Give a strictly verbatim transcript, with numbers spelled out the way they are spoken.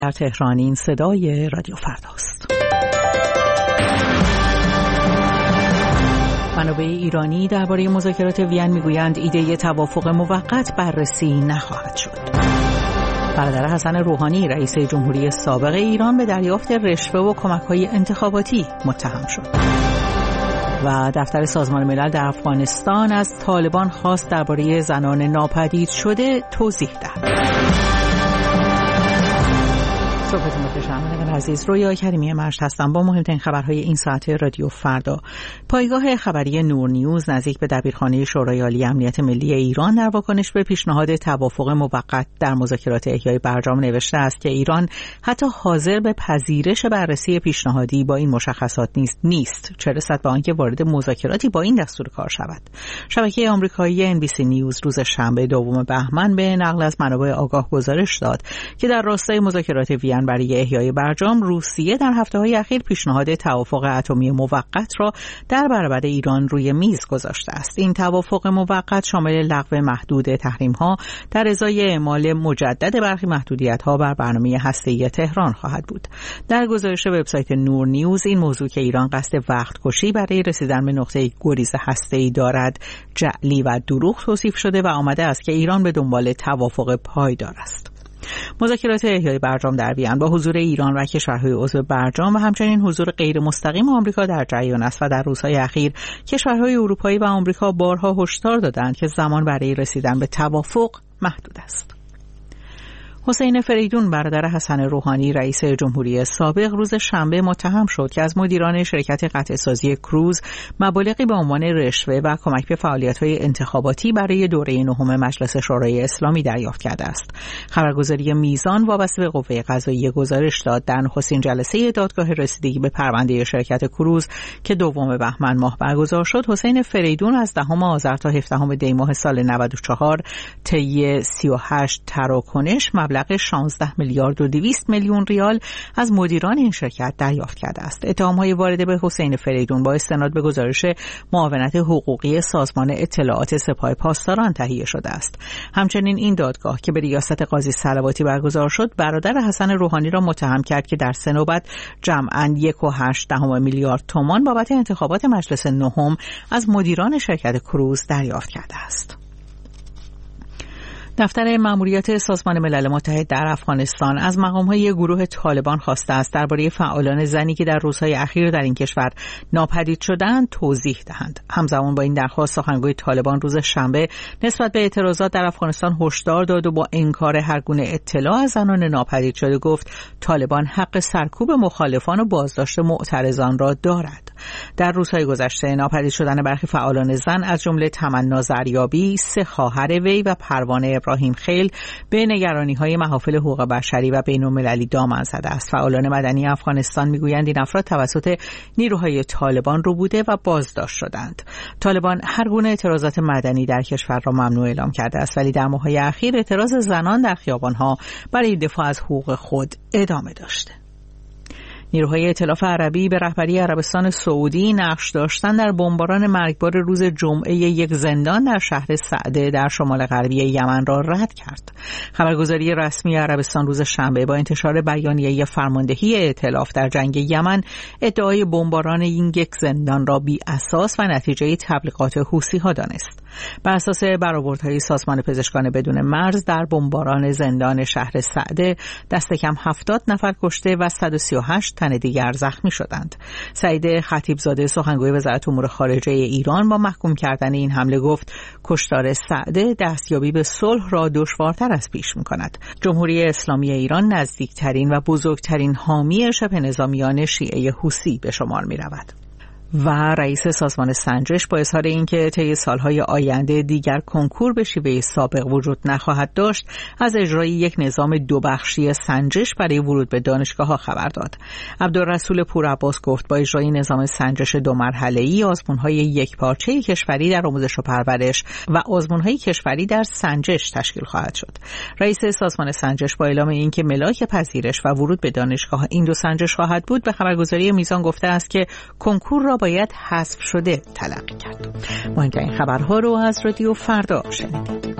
در تهران این صدای رادیو فرداست. منابع ایرانی درباره مذاکرات وین میگویند ایده توافق موقت بررسی نخواهد شد. برادر حسن روحانی رئیس جمهوری سابق ایران به دریافت رشوه و کمک‌های انتخاباتی متهم شد. و دفتر سازمان ملل در افغانستان از طالبان خواست درباره زنان ناپدید شده توضیح دهد. صحبتون بخیر شنوندگان عزیز، رویا کریمی مشت هستم با مهمترین خبرهای این ساعت رادیو فردا. پایگاه خبری نور نیوز نزدیک به دبیرخانه شورای عالی امنیت ملی ایران در واکنش به پیشنهاد توافق موقت در مذاکرات احیای برجام نوشته است که ایران حتی حاضر به پذیرش بررسی پیشنهادی با این مشخصات نیست نیست چه رسد به آنکه وارد مذاکراتی با این دستور کار شود. شبکه آمریکایی ان بی سی نیوز روز شنبه دوم بهمن به نقل از منابع آگاه گزارش داد که در راستای مذاکرات وین برای احیای برجام روسیه در هفته‌های اخیر پیشنهاد توافق اتمی موقت را در برابر ایران روی میز گذاشته است. این توافق موقت شامل لغو محدود تحریم‌ها در ازای اعمال مجدد برخی محدودیت‌ها بر برنامه هسته‌ای تهران خواهد بود. در گزارش وبسایت نور نیوز این موضوع که ایران قصد وقت کشی برای رسیدن به نقطه گریز هسته‌ای دارد جعلی و دروغ توصیف شده و آمده است که ایران به دنبال توافق پایدار است. مذاکرات احیای برجام در وین با حضور ایران و کشورهای عضو برجام و همچنین حضور غیر مستقیم آمریکا در جریان است و در روزهای اخیر کشورهای اروپایی و آمریکا بارها هشدار دادند که زمان برای رسیدن به توافق محدود است. حسین فریدون برادر حسن روحانی رئیس جمهوری سابق روز شنبه متهم شد که از مدیران شرکت قطعه‌سازی کروز مبالغی به عنوان رشوه و کمک به فعالیت‌های انتخاباتی برای دوره نهم مجلس شورای اسلامی دریافت کرده است. خبرگزاری میزان وابسته به قوه قضاییه گزارش داد در نخستین جلسه دادگاه رسیدگی به پرونده شرکت کروز که دوم بهمن ماه برگزار شد، حسین فریدون از دهم آذر تا هفدهم دی ماه سال نود و چهار طی سی و هشت تراکنش مبلغ شانزده میلیارد و دویست میلیون ریال از مدیران این شرکت دریافت کرده است. اتهام‌های وارده به حسین فریدون با استناد به گزارش معاونت حقوقی سازمان اطلاعات سپاه پاسداران تهیه شده است. همچنین این دادگاه که به ریاست قاضی صلواتی برگزار شد، برادر حسن روحانی را متهم کرد که در سه نوبت جمعاً یک و هشت دهم میلیارد تومان بابت انتخابات مجلس نهم از مدیران شرکت کروز دریافت کرده است. دفتر ماموریت سازمان ملل متحد در افغانستان از مقام‌های گروه طالبان خواسته است درباره فعالان زنی که در روزهای اخیر در این کشور ناپدید شدند توضیح دهند. همزمان با این درخواست سخنگوی طالبان روز شنبه نسبت به اعتراضات در افغانستان هشدار داد و با انکار هر گونه اطلاع از زنان ناپدید شده گفت طالبان حق سرکوب مخالفان و بازداشت معترضان را دارد. در روزهای گذشته ناپدید شدن برخی فعالان زن از جمله تمنا زریابی، سه خواهر وی و پروانه ابراهیم خیل به نگرانی‌های محافل حقوق بشری و بین‌المللی دامن زده است. فعالان مدنی افغانستان میگویند این افراد توسط نیروهای طالبان رو بوده و بازداشت شدند. طالبان هر گونه اعتراضات مدنی در کشور را ممنوع اعلام کرده است، ولی در ماه‌های اخیر اعتراض زنان در خیابان‌ها برای دفاع از حقوق خود ادامه داشته. نیروهای ائتلاف عربی به رهبری عربستان سعودی نقش داشتن در بمباران مرگبار روز جمعه یک زندان در شهر سعده در شمال غربی یمن را رد کرد. خبرگزاری رسمی عربستان روز شنبه با انتشار بیانیه فرماندهی ائتلاف در جنگ یمن ادعای بمباران این یک زندان را بی اساس و نتیجه تبلیغات حوثی‌ها دانست. بر اساس برآوردهای سازمان پزشکان بدون مرز در بمباران زندان شهر سعده دست کم هفتاد نفر کشته و صد و سی و هشت تن دیگر زخمی شدند. سعید خطیبزاده سخنگوی وزارت امور خارجه ایران با محکوم کردن این حمله گفت کشتار سعده دستیابی به صلح را دشوارتر از پیش می‌کند. جمهوری اسلامی ایران نزدیکترین و بزرگترین حامی شبه نظامیان شیعه حوثی به شمار می‌رود. و رئیس سازمان سنجش با اظهار اینکه طی سالهای آینده دیگر کنکور به شیوه سابق وجود نخواهد داشت از اجرای یک نظام دو بخشی سنجش برای ورود به دانشگاه‌ها خبر داد. عبدالرسول پورعباس گفت با اجرای نظام سنجش دو مرحله‌ای آزمون‌های یکپارچه کشوری در آموزش و پرورش و آزمون‌های کشوری در سنجش تشکیل خواهد شد. رئیس سازمان سنجش با اعلام اینکه ملاک پذیرش و ورود به دانشگاه این دو سنجش خواهد بود به خبرگزاری میزان گفته است که کنکور را باید حذف شده تلقی کرد. مهمترین خبرها رو از رادیو فردا شنیدید.